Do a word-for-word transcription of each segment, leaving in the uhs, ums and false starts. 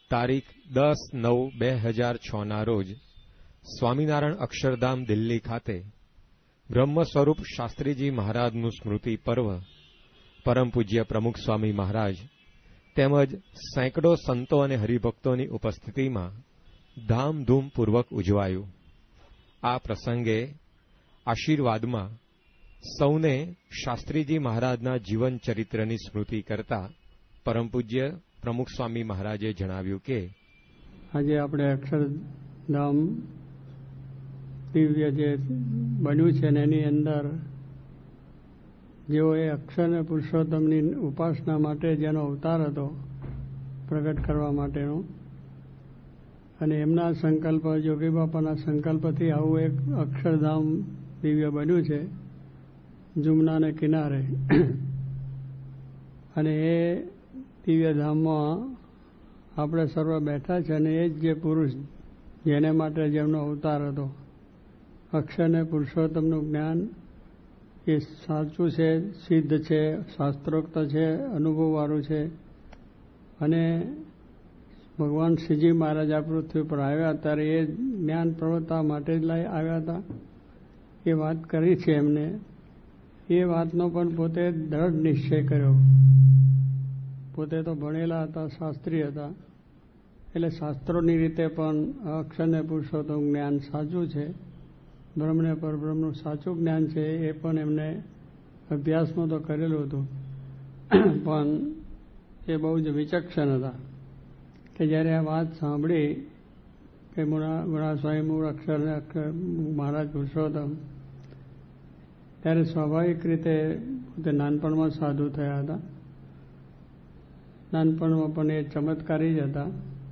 તારીખ દસ નવ બે હજાર છ ના રોજ સ્વામિનારાયણ અક્ષરધામ દિલ્હી ખાતે બ્રહ્મ સ્વરૂપ શાસ્ત્રીજી મહારાજનું સ્મૃતિ પર્વ પરમ પૂજ્ય પ્રમુખ સ્વામી મહારાજ તેમજ સેંકડો સંતો અને હરિભક્તોની ઉપસ્થિતિમાં ધામધૂમપૂર્વક ઉજવાયું. આ પ્રસંગે આશીર્વાદમાં સૌને શાસ્ત્રીજી મહારાજના જીવન ચરિત્રની સ્મૃતિ કરતા પરમ પૂજ્ય પ્રમુખ સ્વામી મહારાજે જણાવ્યું કે આજે આપણે અક્ષરધામ દિવ્ય જે બન્યું છે ને એની અંદર જેઓ એ અક્ષર અને પુરુષોત્તમની ઉપાસના માટે જેનો અવતાર હતો પ્રગટ કરવા માટેનો, અને એમના સંકલ્પ જોગી બાપાના સંકલ્પથી આવું એક અક્ષરધામ દિવ્ય બન્યું છે જુમનાને કિનારે. અને એ દિવ્ય ધામમાં આપણે સર્વ બેઠા છે અને એ જ જે પુરુષ જેને માટે જેમનો અવતાર હતો, અક્ષર ને પુરુષોત્તમનું જ્ઞાન એ સાચું છે, સિદ્ધ છે, શાસ્ત્રોક્ત છે, અનુભવવાળું છે. અને ભગવાન શ્રીજી મહારાજ આ પૃથ્વી પર આવ્યા ત્યારે એ જ્ઞાન પ્રવર્તવા માટે જ લઈ આવ્યા હતા. એ વાત કરી છે એમને. એ વાતનો પણ પોતે દ્રઢ નિશ્ચય કર્યો. પોતે તો ભણેલા હતા, શાસ્ત્રી હતા, એટલે શાસ્ત્રોની રીતે પણ અક્ષર ને પુરુષોત્તમ જ્ઞાન સાચું છે, બ્રહ્મને પરબ્રહ્મનું સાચું જ્ઞાન છે. એ પણ એમને અભ્યાસમાં તો કરેલું હતું, પણ એ બહુ જ વિચક્ષણ હતા કે જ્યારે આ વાત સાંભળી કે મુણા મુણા સ્વામી મૂળ અક્ષર ને અક્ષર મહારાજ પુરુષોત્તમ, ત્યારે સ્વાભાવિક રીતે પોતે નાનપણમાં સાધુ થયા હતા. નાનપણમાં પણ એ ચમત્કારી જ હતા.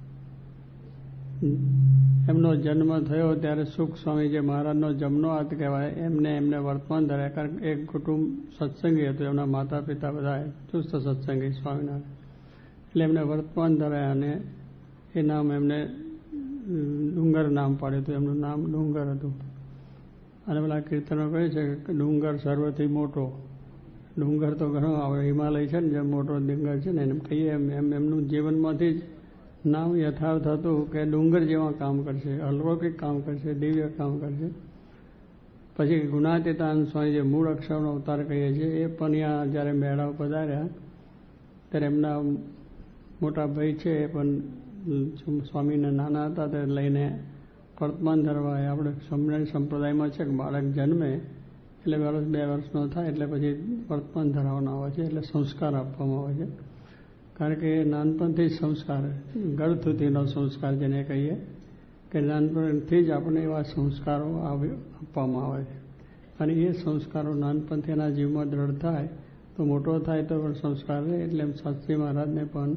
એમનો જન્મ થયો ત્યારે સુખ સ્વામી જે મહારાજનો જમનો હાથ કહેવાય એમને એમને વર્તમાન ધરાય. કારણ કે એક કુટુંબ સત્સંગી હતું, એમના માતા પિતા બધા ચુસ્ત સત્સંગી સ્વામિનારાયણ, એટલે એમને વર્તમાન ધરાયા અને એ નામ એમને ડુંગર નામ પાડ્યું હતું. એમનું નામ ડુંગર હતું. અને પેલા કીર્તનો કહે છે કે ડુંગર સર્વથી મોટો. ડુંગર તો ઘણો આવે, હિમાલય છે ને જેમ મોટો ડુંગર છે ને એમ કહીએ એમ એમ એમનું જીવનમાંથી જ નામ યથાર્થ હતું કે ડુંગર જેવા કામ કરશે, અલૌકિક કામ કરશે, દિવ્ય કામ કરશે. પછી ગુણાતીતાન સ્વામી જે મૂળ અક્ષરનો અવતાર કહીએ છીએ, એ પણ અહીંયા જ્યારે મેળા પધાર્યા ત્યારે એમના મોટા ભાઈ છે એ પણ સ્વામીને નાના હતા ત્યારે લઈને વર્તમાન ધરવા. આપણે સ્વામિનારાયણ સંપ્રદાયમાં છે કે બાળક જન્મે એટલે વર્ષ બે વર્ષનો થાય એટલે પછી વર્તમાન ધરાવવાનો આવે છે, એટલે સંસ્કાર આપવામાં આવે છે. કારણ કે નાનપણથી જ સંસ્કાર, ગળથુથીનો સંસ્કાર જેને કહીએ કે નાનપણથી જ આપણને એવા સંસ્કારો આપવામાં આવે છે. અને એ સંસ્કારો નાનપણથી એના જીવમાં દ્રઢ થાય તો મોટો થાય તો પણ સંસ્કાર રહે. એટલે એમ શાસ્ત્રી મહારાજને પણ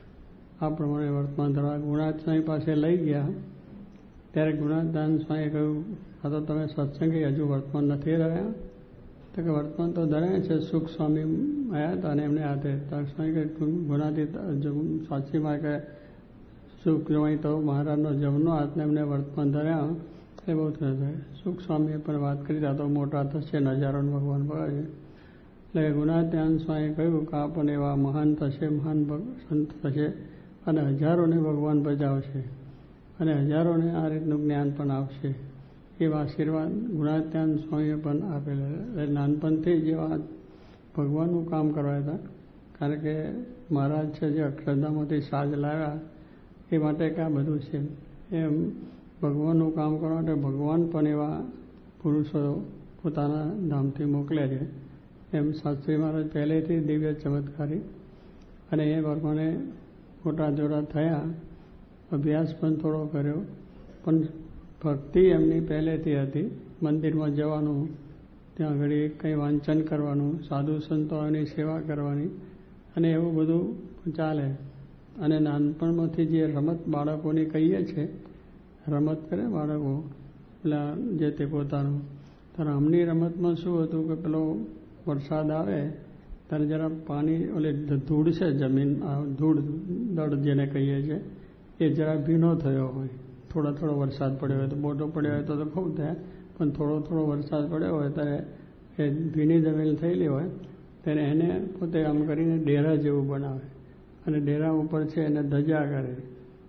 આ પ્રમાણે વર્તમાન ધરવા ગુણાત સ્વામી પાસે લઈ ગયા. ત્યારે ગુણાદાન સ્વામીએ કહ્યું, આ તો તમે સત્સંગી હજુ વર્તમાન નથી રહ્યા? તો કે વર્તમાન તો ધરાય છે. સુખ સ્વામી આવ્યા હતા અને એમને હાથે સ્વામી કે ગુણાતીત સાચીમાં કે સુખ સ્વામી તો મહારાજનો જમનો હાથને એમને વર્તમાન ધર્યા એ બહુ થશે. સુખ સ્વામીએ પણ વાત કરી હતા તો મોટા થશે, નજારોને ભગવાન ભગાવે છે. એટલે ગુણાત્યાન સ્વામીએ કહ્યું કે આ પણ એવા મહાન થશે, મહાન સંત થશે અને હજારોને ભગવાન બજાવશે અને હજારોને આ રીતનું જ્ઞાન પણ આપશે. એવા આશીર્વાદ ગુણાત્યાન સ્વામીએ પણ આપેલા. એટલે નાનપણથી જેવા ભગવાનનું કામ કરવા હતા. કારણ કે મહારાજ છે જે અક્ષરધામમાંથી સાજ લાવ્યા એ માટે કે આ બધું છે. એમ ભગવાનનું કામ કરવા માટે ભગવાન પણ એવા પુરુષો પોતાના ધામથી મોકલે છે. એમ શાસ્ત્રી મહારાજ પહેલેથી દિવ્ય ચમત્કારી અને એ પ્રમાણે મોટા જોડા થયા. અભ્યાસ પણ થોડો કર્યો, પણ ભક્તિ એમની પહેલેથી હતી. મંદિરમાં જવાનું, ત્યાં આગળ કંઈ વાંચન કરવાનું, સાધુ સંતોની સેવા કરવાની અને એવું બધું ચાલે. અને નાનપણમાંથી જે રમત બાળકોની કહીએ છીએ, રમત કરે બાળકો પેલા જે તે પોતાનું, ત્યારે આમની રમતમાં શું હતું કે પેલો વરસાદ આવે ત્યારે જરા પાણી ઓલી ધૂળ છે જમીન, ધૂળ દળ જેને કહીએ છીએ, એ જરા ભીનો થયો હોય. થોડો થોડો વરસાદ પડ્યો હોય તો, મોટો પડ્યો હોય તો તો ખૂબ થાય, પણ થોડો થોડો વરસાદ પડ્યો હોય ત્યારે એ ભીની જમીન થયેલી હોય ત્યારે એને પોતે આમ કરીને ડેરા જેવું બનાવે અને ડેરા ઉપર છે એને ધજા કરે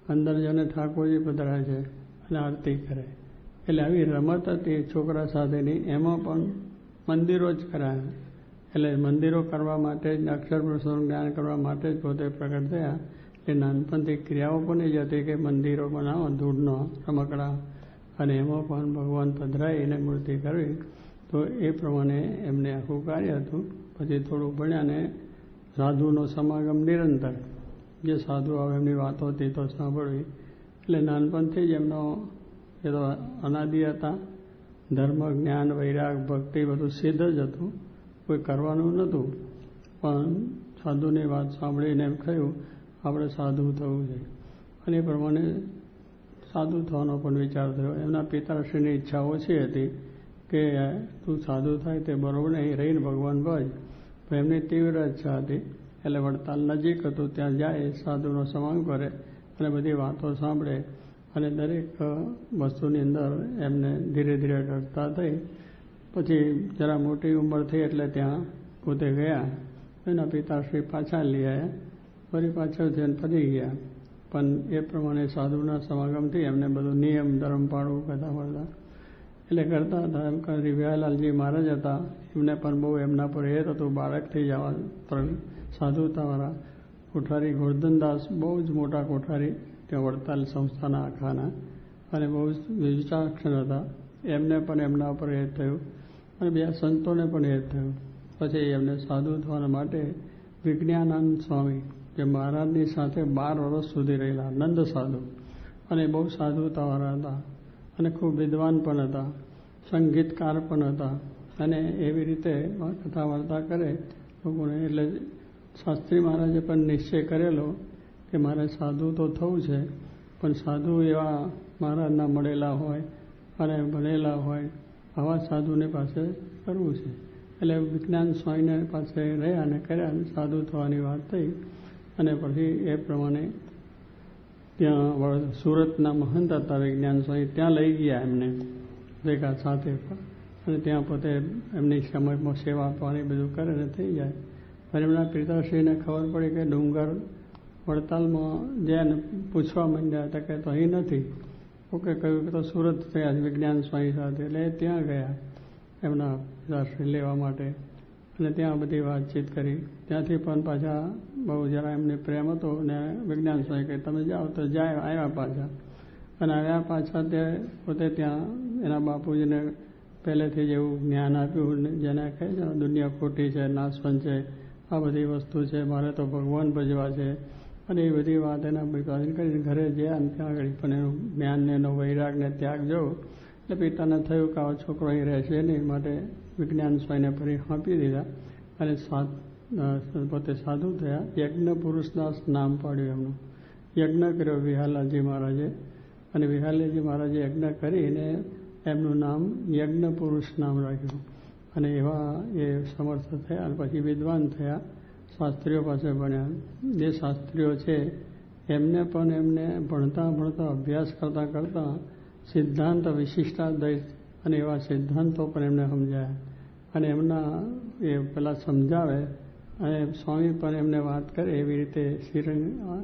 અંદર જઈને ઠાકોરજી પધરાય છે અને આરતી કરે. એટલે આવી રમત હતી છોકરા સાથેની, એમાં પણ મંદિરો જ કરાયા. એટલે મંદિરો કરવા માટે જ, અક્ષર પુરુષોનું જ્ઞાન કરવા માટે જ પોતે પ્રગટ થયા. એ નાનપણથી ક્રિયાઓ પણ એ જ હતી કે મંદિરો બનાવો, ધૂળનો રમકડા, અને એમાં પણ ભગવાન પધરાય એને મૂર્તિ કરવી. તો એ પ્રમાણે એમને આખું કાર્ય હતું. પછી થોડું ભણ્યા ને સાધુનો સમાગમ નિરંતર, જે સાધુ આવે એમની વાતો હતી તો સાંભળવી. એટલે નાનપણથી જ એમનો એ તો અનાદિ હતા. ધર્મ, જ્ઞાન, વૈરાગ, ભક્તિ બધું સિદ્ધ જ હતું, કોઈ કરવાનું નહોતું. પણ સાધુની વાત સાંભળીને એમ કહ્યું આપણે સાધુ થવું છે, અને એ પ્રમાણે સાધુ થવાનો પણ વિચાર થયો. એમના પિતાશ્રીની ઈચ્છા ઓછી હતી કે તું સાધુ થાય તે બરોબર નહીં, રહીને ભગવાન ભજ. પણ એમની તીવ્ર ઈચ્છા હતી. એટલે વડતાલ નજીક હતું, ત્યાં જાય, સાધુનો સમાગમ કરે અને બધી વાતો સાંભળે, અને દરેક વસ્તુની અંદર એમને ધીરે ધીરે કરતા થઈ. પછી જરા મોટી ઉંમર થઈ એટલે ત્યાં પોતે ગયા. એના પિતાશ્રી પાછા લઈ આવ્યા, ફરી પાછળ થઈને ફરી ગયા. પણ એ પ્રમાણે સાધુના સમાગમથી એમને બધું નિયમ ધર્મ પાળવું કથા મળતા એટલે કરતા હતા. એમ કરી વિહાલાલજી મહારાજ હતા, એમને પણ બહુ એમના પર હેત હતું બાળકથી જવા પર સાધુતાવાળા. કોઠારી ગોરધનદાસ બહુ જ મોટા કોઠારી ત્યાં વડતાલ સંસ્થાના આખાના, અને બહુ જ વિચારક્ષણ હતા. એમને પણ એમના ઉપર હેત થયું, અને બીજા સંતોને પણ હેત થયું. પછી એમને સાધુ થવા માટે વિજ્ઞાનાનંદ સ્વામી, જે મહારાજની સાથે બાર વર્ષ સુધી રહેલા નંદ સાધુ, અને બહુ સાધુતાવાળા હતા, અને ખૂબ વિદ્વાન પણ હતા, સંગીતકાર પણ હતા, અને એવી રીતે કથા વાર્તા કરે લોકોને. એટલે શાસ્ત્રી મહારાજે પણ નિશ્ચય કરેલો કે મારે સાધુ તો થવું છે, પણ સાધુ એવા મહારાજના મળેલા હોય અને ભણેલા હોય આવા સાધુની પાસે કરવું છે. એટલે વિજ્ઞાન સ્વામીને પાસે રહ્યા અને કર્યા, અને સાધુ થવાની વાત થઈ. અને પછી એ પ્રમાણે ત્યાં સુરતના મહંત હતા વિજ્ઞાન સ્વામી, ત્યાં લઈ ગયા એમને ભેગા સાથે, અને ત્યાં પોતે એમની સમયમાં સેવા આપવાની બધું કરે ને થઈ જાય. અને એમના પિતાશ્રીને ખબર પડી કે ડુંગર વડતાલમાં જઈને પૂછવા માંડ્યા હતા કે તો અહીં નથી. ઓકે કહ્યું કે તો સુરત થયા વિજ્ઞાન સ્વામી સાથે. એટલે ત્યાં ગયા એમના પિતાશ્રી લેવા માટે, અને ત્યાં બધી વાતચીત કરી. ત્યાંથી પણ પાછા બહુ જરા એમને પ્રેમ હતો, અને વિજ્ઞાન સ્વામી કહે તમે જાઓ તો જાય. આવ્યા પાછા, અને આવ્યા પાછા તે પોતે ત્યાં એના બાપુજીને પહેલેથી જેવું જ્ઞાન આપ્યું, જેને કહે છે દુનિયા ખોટી છે, નાશવંત છે, આ બધી વસ્તુ છે, મારે તો ભગવાન ભજવા છે, અને એ બધી વાત એના પિતાને કરીને ઘરે ગયા. અને ત્યાં આગળ પણ એનું જ્ઞાનને એનો વૈરાગને ત્યાગ જોયો. એટલે પિતાને થયું કે આવો છોકરો અહીં રહેશે નહીં, માટે વિજ્ઞાન સ્વામીને ફરી આપી દીધા, અને સાત પોતે સાધુ થયા. યજ્ઞ પુરુષદાસ નામ પાડ્યું એમનું. યજ્ઞ કર્યો વિહાલાલજી મહારાજે, અને વિહાલાલજી મહારાજે યજ્ઞ કરીને એમનું નામ યજ્ઞ પુરુષ નામ રાખ્યું. અને એવા એ સમર્થ થયા, અને પછી વિદ્વાન થયા, શાસ્ત્રીઓ પાસે ભણ્યા. જે શાસ્ત્રીઓ છે એમને પણ એમને ભણતા ભણતા અભ્યાસ કરતાં કરતાં સિદ્ધાંત વિશિષ્ટાદ્વૈત અને એવા સિદ્ધાંતો પણ એમને સમજાયા. અને એમના એ પેલા સમજાવે, અને સ્વામી પણ એમને વાત કરે એવી રીતે શ્રી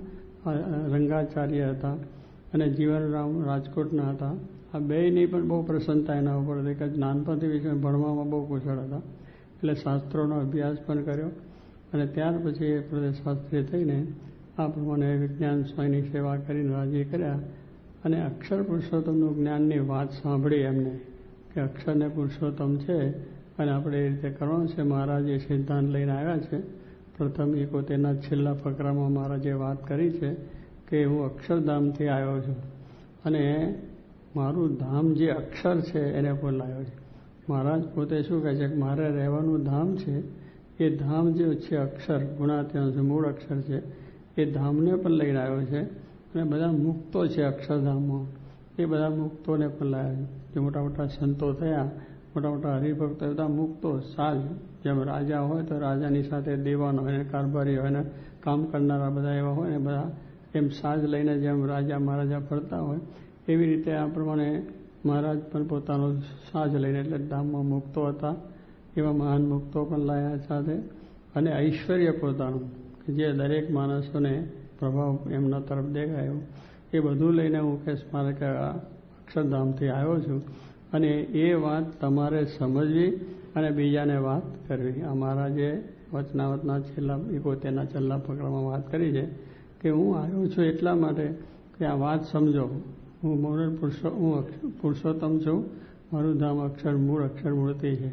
રંગાચાર્ય હતા, અને જીવનરામ રાજકોટના હતા. આ બેયની પણ બહુ પ્રસન્નતા એના ઉપર હતી કે નાનપણથી વિશે ભણવામાં બહુ કુશળ હતા. એટલે શાસ્ત્રોનો અભ્યાસ પણ કર્યો, અને ત્યાર પછી એ પ્રદેશ શાસ્ત્રી થઈને આ પ્રમાણે વિજ્ઞાન સ્વામીની સેવા કરીને રાજી કર્યા. અને અક્ષર પુરુષોત્તમનું જ્ઞાનની વાત સાંભળી એમને કે અક્ષરને પુરુષોત્તમ છે, અને આપણે એ રીતે કરવાનું છે. મહારાજે સિદ્ધાંત લઈને આવ્યા છે. પ્રથમ એકોતેરના છેલ્લા ફકરામાં મહારાજે વાત કરી છે કે હું અક્ષરધામથી આવ્યો છું, અને મારું ધામ જે અક્ષર છે એને પર લાવ્યો છે. મહારાજ પોતે શું કહે છે કે મારે રહેવાનું ધામ છે, એ ધામ જે છે અક્ષર ગુણાત્યાંશ મૂળ અક્ષર છે, એ ધામને પણ લઈને આવ્યો છે. અને બધા મુક્તો છે અક્ષરધામમાં, એ બધા મુક્તોને પણ લાવ્યા છે. જે મોટા મોટા સંતો થયા, મોટા મોટા હરિભક્તો, બધા મુક્તો સાજ, જેમ રાજા હોય તો રાજાની સાથે દેવાનો હોય, કારભારી હોય ને કામ કરનારા બધા એવા હોય ને, બધા એમ સાજ લઈને જેમ રાજા મહારાજા ફરતા હોય એવી રીતે આ પ્રમાણે મહારાજ પણ પોતાનો સાજ લઈને, એટલે ધામમાં મુક્તો હતા, એવા મહાન મુક્તો પણ લાયા સાથે. અને ઐશ્વર્ય પોતાનું કે જે દરેક માણસોને પ્રભાવ એમના તરફ દેખાયો, એ બધું લઈને હું કહેશ મારે કે અક્ષરધામથી આવ્યો છું અને એ વાત તમારે સમજવી અને બીજાને વાત કરવી. આ મારા જે વચનાવતના છેલ્લા એકોતેરના છેલ્લા ફકરામાં વાત કરી છે કે હું આવ્યો છું એટલા માટે કે આ વાત સમજો. હું મૂળ પુરુષો હું પુરુષોત્તમ છું. મારું ધામ અક્ષર મૂળ અક્ષર મૂર્તિ છે.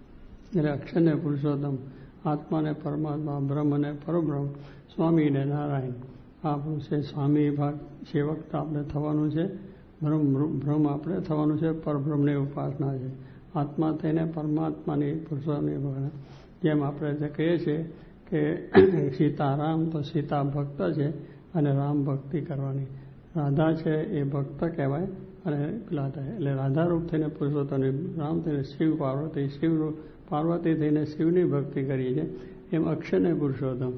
એટલે અક્ષરને પુરુષોત્તમ, આત્માને પરમાત્મા, બ્રહ્મને પરબ્રહ્મ, સ્વામીને નારાયણ. આપણું છે સ્વામી ભાગ સેવક તો આપણે થવાનું છે, બ્રહ્મ બ્રહ્મ આપણે થવાનું છે, પરબ્રહ્મની ઉપાસના છે. આત્મા થઈને પરમાત્માની પુરુષોની ભાવના. જેમ આપણે જે કહીએ છીએ કે સીતારામ તો સીતા ભક્ત છે અને રામ ભક્તિ કરવાની. રાધા છે એ ભક્ત કહેવાય અને પેલા થાય એટલે રાધારૂપ થઈને પુરુષોત્તમની, રામ થઈને શિવ પાર્વતી, શિવ પાર્વતી થઈને શિવની ભક્તિ કરીએ છીએ. એમ અક્ષરને પુરુષોત્તમ.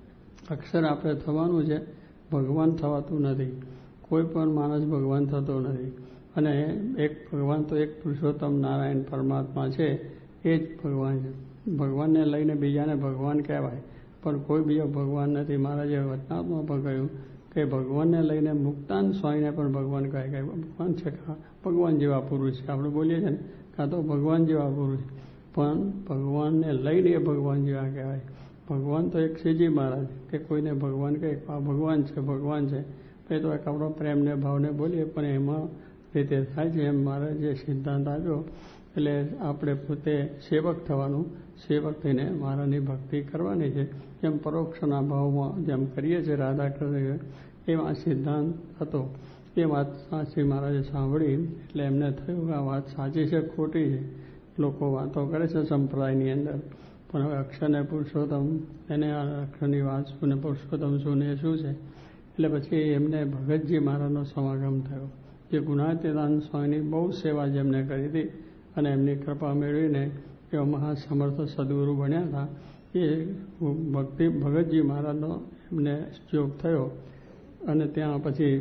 અક્ષર આપણે થવાનું છે, ભગવાન થવાતું નથી. કોઈ પણ માણસ ભગવાન થતો નથી. અને એક ભગવાન તો એક પુરુષોત્તમ નારાયણ પરમાત્મા છે, એ જ ભગવાન છે. ભગવાનને લઈને બીજાને ભગવાન કહેવાય, પણ કોઈ બીજો ભગવાન નથી. મારા જે વચનાત્મા પણ કહ્યું કે ભગવાનને લઈને મુક્તાન સ્વામીને પણ ભગવાન કહે કે ભગવાન છે, ભગવાન જેવા પુરુષ છે. આપણે બોલીએ છીએ ને કાં તો ભગવાન જેવા પુરુષ, પણ ભગવાનને લઈને એ ભગવાન જેવા કહેવાય. ભગવાન તો એક શ્રીજી મહારાજ કે કોઈને ભગવાન કહે આ ભગવાન છે, ભગવાન છે, એ તો એક આપણો પ્રેમને ભાવને બોલીએ, પણ એમાં રીતે થાય છે. એમ મારે જે સિદ્ધાંત આપ્યો એટલે આપણે પોતે સેવક થવાનું, સેવક થઈને મારાની ભક્તિ કરવાની છે. જેમ પરોક્ષના ભાવમાં જેમ કરીએ છીએ રાધા કૃષ્ણ, એમ આ સિદ્ધાંત હતો. એ વાત સાચી મહારાજે સાંભળી એટલે એમને થયું કે આ વાત સાચી છે ખોટી છે. લોકો વાતો કરે છે સંપ્રદાયની અંદર, પણ હવે અક્ષરને પુરુષોત્તમ એને આ અક્ષરની વાત શું ને પુરુષોત્તમ શું ને શું છે. એટલે પછી એમને ભગતજી મહારાજનો સમાગમ થયો, જે ગુણાતીતાનંદ સ્વામીની બહુ સેવા જેમને કરી હતી અને એમની કૃપા મેળવીને એવા મહાસમર્થ સદગુરુ બન્યા હતા. એ ભક્તિ ભગતજી મહારાજનો એમને યોગ થયો અને ત્યાં પછી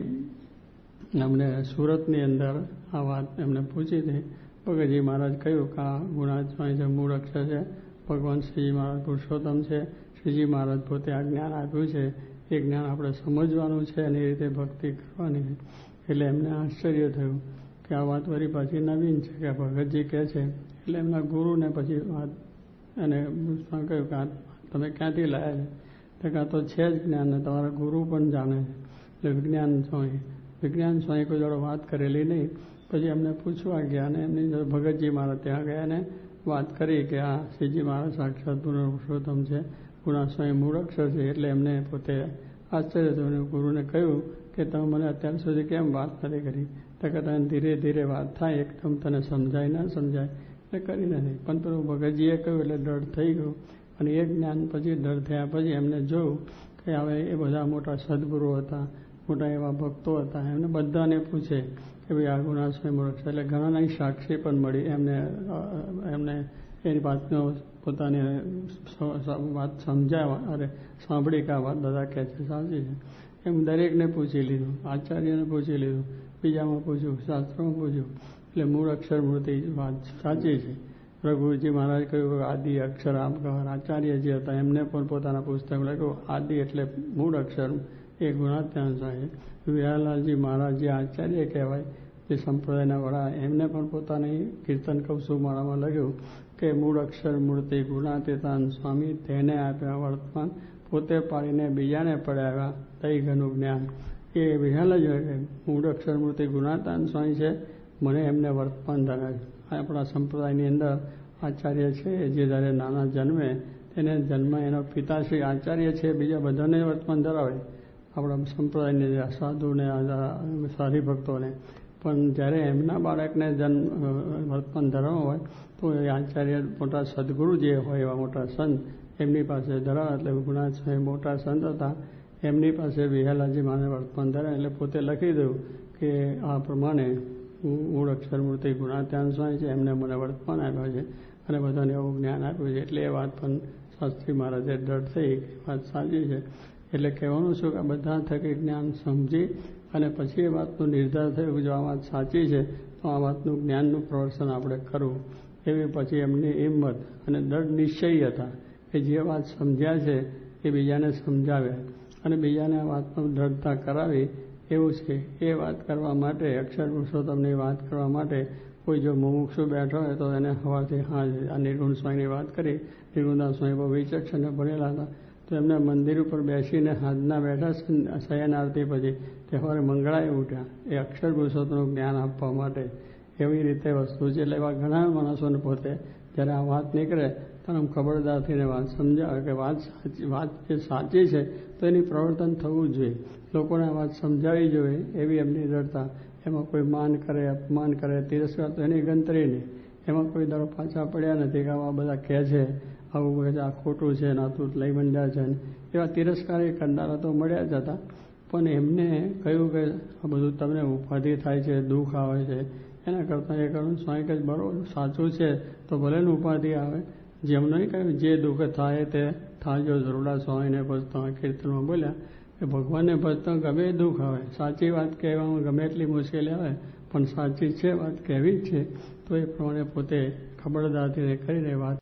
અમને સુરતની અંદર આ વાત એમને પૂછી હતી. ભગતજી મહારાજ કહ્યું કે આ ગુણાતીતાનંદ સ્વામી છે, મૂળ અક્ષર છે, ભગવાન શ્રીજી મહારાજ પુરુષોત્તમ છે. શ્રીજી મહારાજ પોતે આ જ્ઞાન આપ્યું છે, એ જ્ઞાન આપણે સમજવાનું છે અને એ રીતે ભક્તિ કરવાની છે. એટલે એમને આશ્ચર્ય થયું કે આ વાત વળી પાછી નવીન છે કે ભગતજી કહે છે. એટલે એમના ગુરુને પછી વાત અને કહ્યું કે તમે ક્યાંથી લાવ્યા છે? તો કાં તો છે જ જ્ઞાન ને તમારા ગુરુ પણ જાણે છે. એટલે વિજ્ઞાન સ્વામી વિજ્ઞાન સ્વામી કોઈ જોડે વાત કરેલી નહીં. પછી એમને પૂછવા ગયા અને એમની જોડે ભગતજી મહારાજ ત્યાં ગયા ને વાત કરી કે આ શ્રીજી મહારાજ સાક્ષાત પુરુષોત્તમ છે, ગુણા સ્વામી મૂળ અક્ષર છે. એટલે એમને પોતે આશ્ચર્ય થયું. ગુરુને કહ્યું કે તમે મને અત્યાર સુધી કેમ વાત નથી કરી? તો કે તને ધીરે ધીરે વાત થાય, એકદમ તને સમજાય ના સમજાય એટલે કરી નથી. પણ પેલું ભગતજીએ કહ્યું એટલે ડર થઈ ગયો અને એ જ્ઞાન પછી ડર થયા પછી એમને જોયું કે હવે એ બધા મોટા સદગુરુ હતા, મોટા એવા ભક્તો હતા, એમને બધાને પૂછે કે ભાઈ આ ગુણા સ્વામી મૂળ અક્ષર. એટલે ઘણાની સાક્ષી પણ મળી એમને એમને એની વાતનો પોતાની વાત સમજાવવા અરે સાંભળી કે આ વાત બધા કહે છે સાચી છે. એમ દરેકને પૂછી લીધું, આચાર્યને પૂછી લીધું, બીજામાં પૂછ્યું, શાસ્ત્રોમાં પૂછ્યું. એટલે મૂળ અક્ષર મૂર્તિ વાત સાચી છે. રઘુજી મહારાજ કહ્યું કે આદિ અક્ષર આમ કહેવાય. આચાર્ય જે હતા એમને પણ પોતાના પુસ્તક લખ્યું આદિ એટલે મૂળ અક્ષર એ ગુણાત્યાન છે. વિહલાલજી મહારાજ જે આચાર્ય કહેવાય, જે સંપ્રદાયના વડા, એમને પણ પોતાની કીર્તન કૌસુમાળામાં લખ્યું કે મૂળ અક્ષર મૂર્તિ ગુણાતીતાન સ્વામી તેને આપ્યા વર્તમાન, પોતે પાડીને બીજાને પડાવ્યા તઈ ઘનું જ્ઞાન. એ વિહલ જ મૂળ અક્ષર મૂર્તિ ગુણાતીતાન સ્વામી છે, મને એમને વર્તમાન ધરાવે. આપણા સંપ્રદાયની અંદર આચાર્ય છે જે જ્યારે નાના જન્મે તેને જન્મ એનો પિતાશ્રી આચાર્ય છે, બીજા બધાને વર્તમાન ધરાવે આપણા સંપ્રદાયની સાધુને સારી ભક્તોને. પણ જ્યારે એમના બાળકને જન્મ વર્તમાન ધરાવવા હોય તો એ આચાર્ય મોટા સદગુરુ જે હોય એવા મોટા સંત એમની પાસે ધરાવે. એટલે ગુણાતીતાન સ્વામી મોટા સંત હતા, એમની પાસે વિહલાજી માને વર્તમાન ધરાવે. એટલે પોતે લખી દઉં કે આ પ્રમાણે મૂળ અક્ષર મૂર્તિ ગુણાતીતાન સ્વામી છે, એમને મને વર્તમાન આપ્યો છે અને બધાને એવું જ્ઞાન આપ્યું છે. એટલે એ વાત પણ શાસ્ત્રી મહારાજે દ્રઢ થઈ કે વાત સાચી છે. એટલે કહેવાનું છું કે બધા થકી જ્ઞાન સમજી અને પછી એ વાતનો નિર્ધાર થયો કે જો આ વાત સાચી છે તો આ વાતનું જ્ઞાનનું પ્રવર્તન આપણે કરવું. એવી પછી એમની હિંમત અને દ્રઢ નિશ્ચય હતા કે જે વાત સમજ્યા છે એ બીજાને સમજાવ્યા અને બીજાને આ વાતનો દ્રઢતા કરાવી. એવું છે. એ વાત કરવા માટે, અક્ષર પુરુષોત્તમની વાત કરવા માટે કોઈ જો મુમુક્ષુ બેઠો હોય તો એને સવારથી હા આ નિર્ગુણ સ્વામીની વાત કરી. નિર્ગુણદાસ સ્વામી બહુ વિચક્ષણ ભણેલા હતા, તો એમને મંદિર ઉપર બેસીને હાજના બેઠા શયન આરતી પછી તહેવારે મંગળાએ ઉઠ્યા એ અક્ષર પુરુષોત્તમનું જ્ઞાન આપવા માટે. એવી રીતે વસ્તુ છે. એટલે એવા ઘણા માણસોને પોતે જ્યારે આ વાત નીકળે ત્યારે આમ ખબરદારથીને વાત સમજાવે કે વાત સાચી, વાત જે સાચી છે તો એની પ્રવર્તન થવું જ જોઈએ. લોકોને આ વાત સમજાવી જોઈએ એવી એમની દૃઢતા. એમાં કોઈ માન કરે, અપમાન કરે, તિરસ્કાર તો એની ગણતરી નહીં. એમાં કોઈ દાડો પાછા પડ્યા નથી કે આવા બધા કહે છે, આવું કહે છે, આ ખોટું છે ને આ તું લઈ મંડ્યા છે ને એવા તિરસ્કાર એ કરનારા તો મળ્યા જ હતા. પણ એમને કહ્યું કે આ બધું તમને ઉપાધિ થાય છે, દુઃખ આવે છે, એના કરતાં એ કરું સ્વામી કહે બરાબર સાચું છે તો ભલે ને ઉપાધિ આવે. જેમ નહીં કહ્યું જે દુઃખ થાય તે થાજો. ઝરૂડા સ્વામીને ભજતા કીર્તનમાં બોલ્યા કે ભગવાનને ભજતા ગમે દુઃખ આવે, સાચી વાત કહેવામાં ગમે એટલી મુશ્કેલી આવે પણ સાચી છે વાત કહેવી જ છે. તો એ પ્રમાણે પોતે ખબરદારથી કરીને વાત